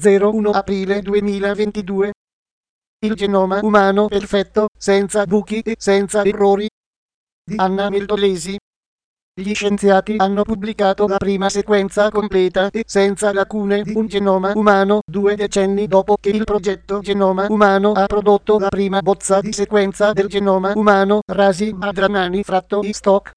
01 aprile 2022. Il genoma umano perfetto, senza buchi e senza errori, di Anna Meldolesi. Gli scienziati hanno pubblicato la prima sequenza completa e senza lacune di un genoma umano 2 decenni dopo che il progetto Genoma Umano ha prodotto la prima bozza di sequenza del genoma umano Rasi Badranani fratto Histok.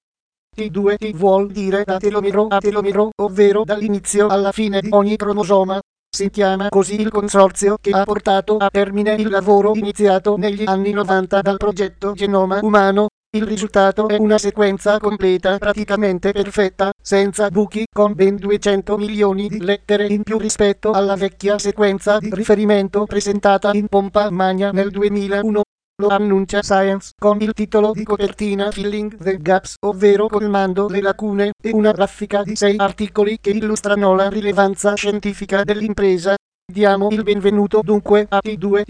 T2T vuol dire da telomero a telomero, ovvero dall'inizio alla fine di ogni cromosoma. Si chiama così il consorzio che ha portato a termine il lavoro iniziato negli anni 90 dal progetto Genoma Umano. Il risultato è una sequenza completa praticamente perfetta, senza buchi, con ben 200 milioni di lettere in più rispetto alla vecchia sequenza di riferimento presentata in pompa magna nel 2001. Lo annuncia Science con il titolo di copertina Filling the Gaps, ovvero colmando le lacune, e una grafica di 6 articoli che illustrano la rilevanza scientifica dell'impresa. Diamo il benvenuto dunque a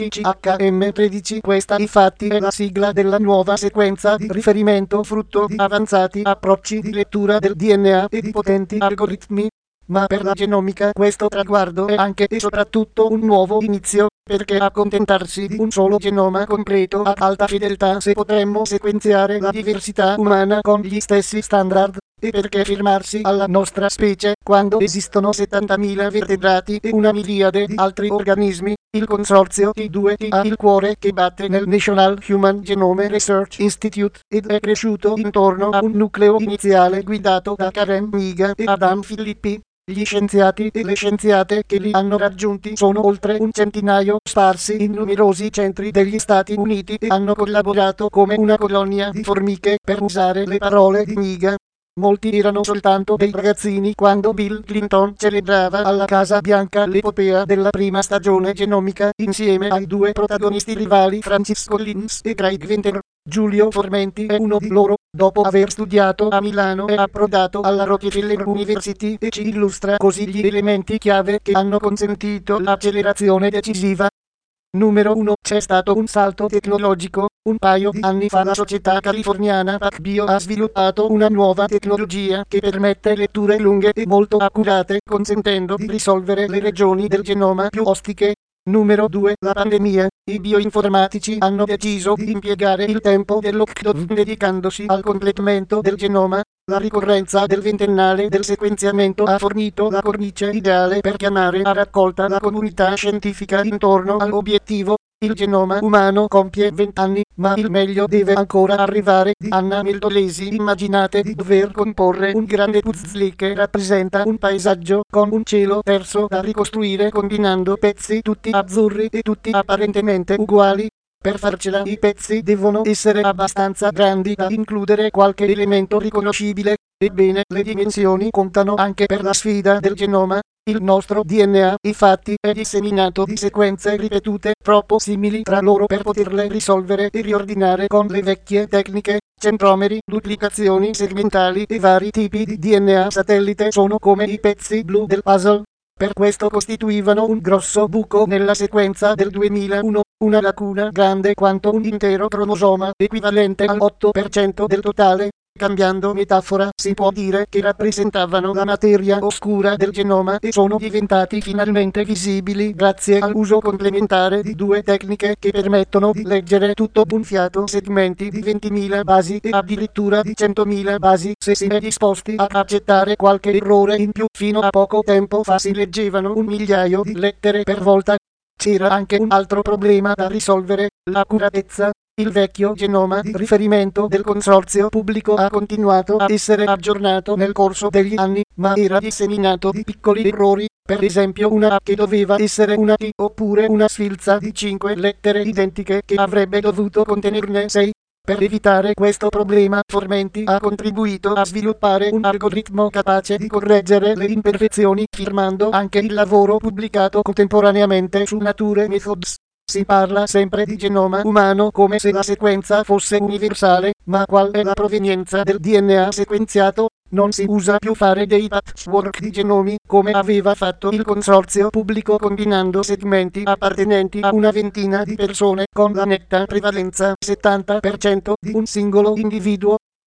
T2TCHM13. Questa infatti è la sigla della nuova sequenza di riferimento, frutto di avanzati approcci di lettura del DNA e di potenti algoritmi. Ma per la genomica questo traguardo è anche e soprattutto un nuovo inizio, perché accontentarsi di un solo genoma completo a alta fedeltà se potremmo sequenziare la diversità umana con gli stessi standard, e perché firmarsi alla nostra specie quando esistono 70.000 vertebrati e una miriade di altri organismi. Il consorzio T2T ha il cuore che batte nel National Human Genome Research Institute ed è cresciuto intorno a un nucleo iniziale guidato da Karen Miga e Adam Filippi. Gli scienziati e le scienziate che li hanno raggiunti sono oltre un centinaio, sparsi in numerosi centri degli Stati Uniti, e hanno collaborato come una colonia di formiche, per usare le parole di Miga. Molti erano soltanto dei ragazzini quando Bill Clinton celebrava alla Casa Bianca l'epopea della prima stagione genomica insieme ai due protagonisti rivali Francis Collins e Craig Venter. Giulio Formenti è uno di loro. Dopo aver studiato a Milano è approdato alla Rockefeller University e ci illustra così gli elementi chiave che hanno consentito l'accelerazione decisiva. Numero 1. C'è stato un salto tecnologico. Un paio di anni fa la società californiana PacBio ha sviluppato una nuova tecnologia che permette letture lunghe e molto accurate, consentendo di risolvere le regioni del genoma più ostiche. Numero 2. La pandemia. I bioinformatici hanno deciso di impiegare il tempo del lockdown dedicandosi al completamento del genoma. La ricorrenza del ventennale del sequenziamento ha fornito la cornice ideale per chiamare a raccolta la comunità scientifica intorno all'obiettivo. Il genoma umano compie 20 anni, ma il meglio deve ancora arrivare. Di Anna Meldolesi. Immaginate di dover comporre un grande puzzle che rappresenta un paesaggio con un cielo terzo da ricostruire combinando pezzi tutti azzurri e tutti apparentemente uguali. Per farcela i pezzi devono essere abbastanza grandi da includere qualche elemento riconoscibile. Ebbene, le dimensioni contano anche per la sfida del genoma. Il nostro DNA, infatti, è disseminato di sequenze ripetute, troppo simili tra loro per poterle risolvere e riordinare con le vecchie tecniche. Centromeri, duplicazioni segmentali e vari tipi di DNA satellite sono come i pezzi blu del puzzle. Per questo costituivano un grosso buco nella sequenza del 2001, una lacuna grande quanto un intero cromosoma, equivalente al 8% del totale. Cambiando metafora, si può dire che rappresentavano la materia oscura del genoma e sono diventati finalmente visibili grazie all'uso complementare di due tecniche che permettono di leggere tutto d'un fiato segmenti di 20.000 basi e addirittura di 100.000 basi se si è disposti ad accettare qualche errore in più. Fino a poco tempo fa si leggevano 1 migliaio di lettere per volta. C'era anche un altro problema da risolvere: l'accuratezza. Il vecchio genoma di riferimento del consorzio pubblico ha continuato a essere aggiornato nel corso degli anni, ma era disseminato di piccoli errori, per esempio una A che doveva essere una T, oppure una sfilza di 5 lettere identiche che avrebbe dovuto contenerne 6. Per evitare questo problema, Formenti ha contribuito a sviluppare un algoritmo capace di correggere le imperfezioni, firmando anche il lavoro pubblicato contemporaneamente su Nature Methods. Si parla sempre di genoma umano come se la sequenza fosse universale, ma qual è la provenienza del DNA sequenziato? Non si usa più fare dei patchwork di genomi, come aveva fatto il consorzio pubblico combinando segmenti appartenenti a una ventina di persone con la netta prevalenza 70% di un singolo individuo.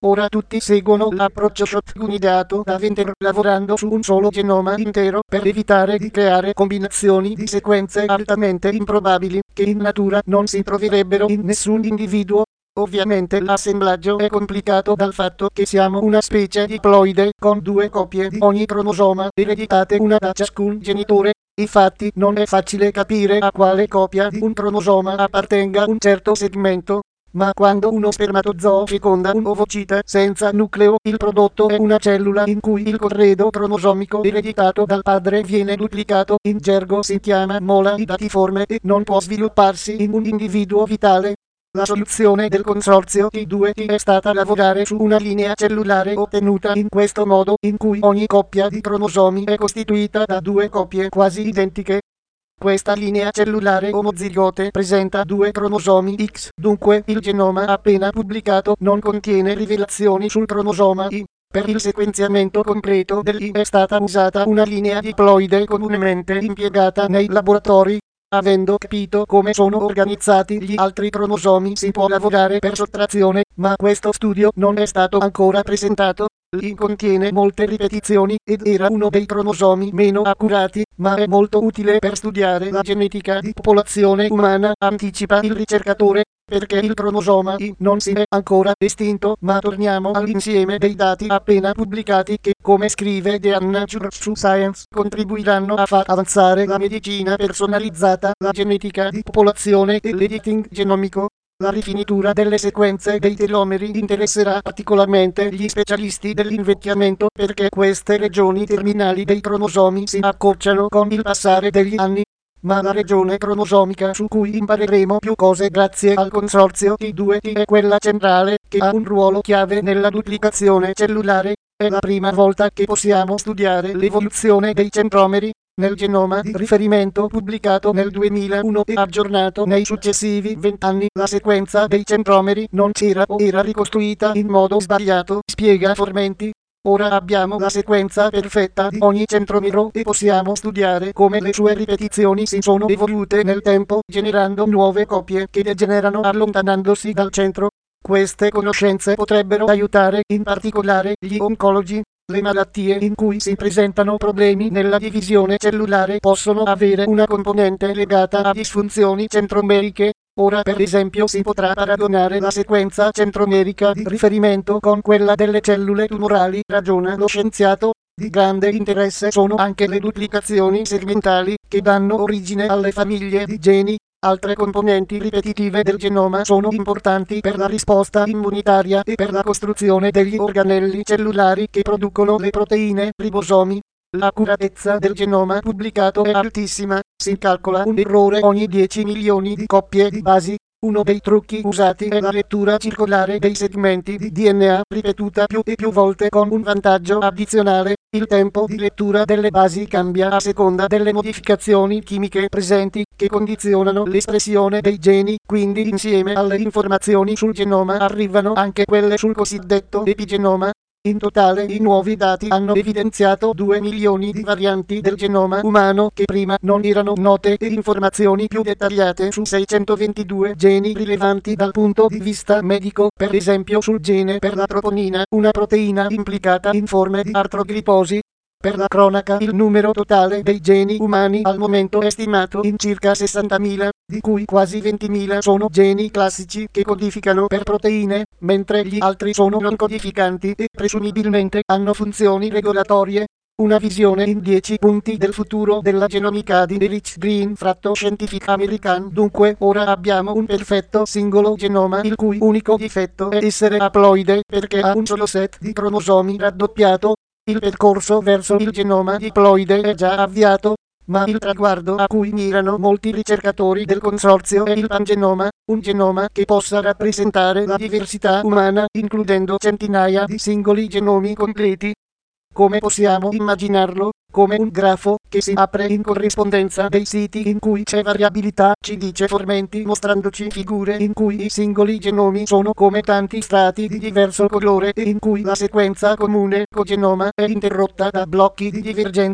Ora tutti seguono l'approccio shotgun ideato da Venter lavorando su un solo genoma intero per evitare di creare combinazioni di sequenze altamente improbabili che in natura non si troverebbero in nessun individuo. Ovviamente l'assemblaggio è complicato dal fatto che siamo una specie di ploide con due copie di ogni cromosoma ereditate una da ciascun genitore. Infatti non è facile capire a quale copia di un cromosoma appartenga un certo segmento. Ma quando uno spermatozoo feconda un ovocita senza nucleo, il prodotto è una cellula in cui il corredo cromosomico ereditato dal padre viene duplicato. In gergo si chiama mola idatiforme e non può svilupparsi in un individuo vitale. La soluzione del consorzio T2T è stata lavorare su una linea cellulare ottenuta in questo modo, in cui ogni coppia di cromosomi è costituita da due coppie quasi identiche. Questa linea cellulare omozigote presenta due cromosomi X, dunque il genoma appena pubblicato non contiene rivelazioni sul cromosoma Y. Per il sequenziamento completo dell'I è stata usata una linea diploide comunemente impiegata nei laboratori. Avendo capito come sono organizzati gli altri cromosomi si può lavorare per sottrazione, ma questo studio non è stato ancora presentato. L'I contiene molte ripetizioni ed era uno dei cromosomi meno accurati, ma è molto utile per studiare la genetica di popolazione umana, anticipa il ricercatore, perché il cromosoma Y non si è ancora estinto, ma torniamo all'insieme dei dati appena pubblicati che, come scrive The Nature su Science, contribuiranno a far avanzare la medicina personalizzata, la genetica di popolazione e l'editing genomico. La rifinitura delle sequenze dei telomeri interesserà particolarmente gli specialisti dell'invecchiamento perché queste regioni terminali dei cromosomi si accorciano con il passare degli anni. Ma la regione cromosomica su cui impareremo più cose grazie al consorzio T2T è quella centrale, che ha un ruolo chiave nella duplicazione cellulare. È la prima volta che possiamo studiare l'evoluzione dei centromeri. Nel genoma di riferimento pubblicato nel 2001 e aggiornato nei successivi 20 anni, la sequenza dei centromeri non c'era o era ricostruita in modo sbagliato, spiega Formenti. Ora abbiamo la sequenza perfetta di ogni centromero e possiamo studiare come le sue ripetizioni si sono evolute nel tempo, generando nuove coppie che degenerano allontanandosi dal centro. Queste conoscenze potrebbero aiutare in particolare gli oncologi. Le malattie in cui si presentano problemi nella divisione cellulare possono avere una componente legata a disfunzioni centromeriche. Ora per esempio si potrà paragonare la sequenza centromerica di riferimento con quella delle cellule tumorali, ragiona lo scienziato. Di grande interesse sono anche le duplicazioni segmentali, che danno origine alle famiglie di geni. Altre componenti ripetitive del genoma sono importanti per la risposta immunitaria e per la costruzione degli organelli cellulari che producono le proteine, ribosomi. L'accuratezza del genoma pubblicato è altissima, si calcola un errore ogni 10 milioni di coppie di basi. Uno dei trucchi usati è la lettura circolare dei segmenti di DNA ripetuta più e più volte con un vantaggio addizionale. Il tempo di lettura delle basi cambia a seconda delle modificazioni chimiche presenti che condizionano l'espressione dei geni, quindi insieme alle informazioni sul genoma arrivano anche quelle sul cosiddetto epigenoma. In totale i nuovi dati hanno evidenziato 2 milioni di varianti del genoma umano che prima non erano note e informazioni più dettagliate su 622 geni rilevanti dal punto di vista medico, per esempio sul gene per la troponina, una proteina implicata in forme di artrogliposi. Per la cronaca il numero totale dei geni umani al momento è stimato in circa 60.000, di cui quasi 20.000 sono geni classici che codificano per proteine, mentre gli altri sono non codificanti e presumibilmente hanno funzioni regolatorie. Una visione in 10 punti del futuro della genomica di Erich Green, fratto Scientific American. Dunque ora abbiamo un perfetto singolo genoma il cui unico difetto è essere aploide perché ha un solo set di cromosomi raddoppiato. Il percorso verso il genoma diploide è già avviato, ma il traguardo a cui mirano molti ricercatori del consorzio è il pangenoma, un genoma che possa rappresentare la diversità umana, includendo centinaia di singoli genomi completi. Come possiamo immaginarlo? Come un grafo che si apre in corrispondenza dei siti in cui c'è variabilità, ci dice Formenti, mostrandoci figure in cui i singoli genomi sono come tanti strati di diverso colore e in cui la sequenza comune cogenoma è interrotta da blocchi di divergenza.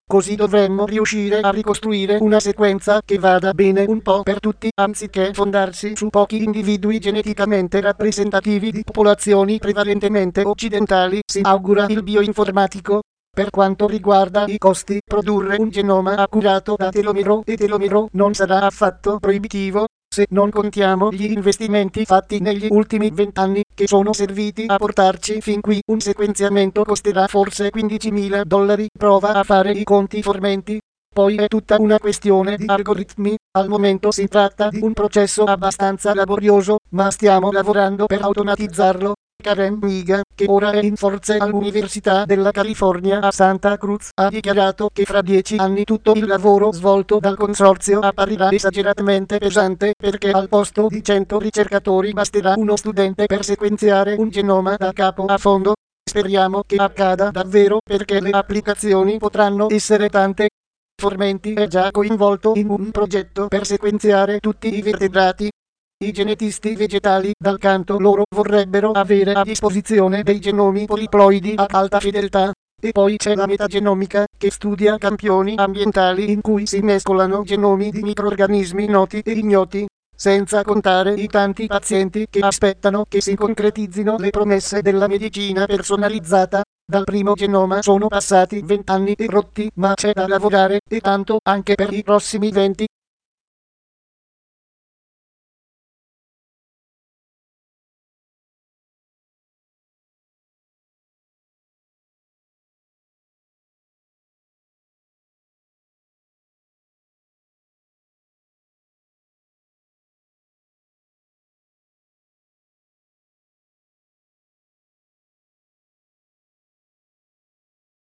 Così dovremmo riuscire a ricostruire una sequenza che vada bene un po' per tutti, anziché fondarsi su pochi individui geneticamente rappresentativi di popolazioni prevalentemente occidentali, si augura il bioinformatico. Per quanto riguarda i costi, produrre un genoma accurato da telomero e telomero non sarà affatto proibitivo, se non contiamo gli investimenti fatti negli ultimi 20 anni, che sono serviti a portarci fin qui. Un sequenziamento costerà forse $15.000. Prova a fare i conti formenti. Poi è tutta una questione di algoritmi. Al momento si tratta di un processo abbastanza laborioso, ma stiamo lavorando per automatizzarlo. Karen Miga, che ora è in forze all'Università della California a Santa Cruz, ha dichiarato che fra 10 anni tutto il lavoro svolto dal consorzio apparirà esageratamente pesante, perché al posto di 100 ricercatori basterà uno studente per sequenziare un genoma da capo a fondo. Speriamo che accada davvero, perché le applicazioni potranno essere tante. Formenti è già coinvolto in un progetto per sequenziare tutti i vertebrati. I genetisti vegetali, dal canto loro, vorrebbero avere a disposizione dei genomi poliploidi a alta fedeltà. E poi c'è la metagenomica, che studia campioni ambientali in cui si mescolano genomi di microrganismi noti e ignoti. Senza contare i tanti pazienti che aspettano che si concretizzino le promesse della medicina personalizzata. Dal primo genoma sono passati 20 anni e rotti, ma c'è da lavorare, e tanto, anche per i prossimi 20.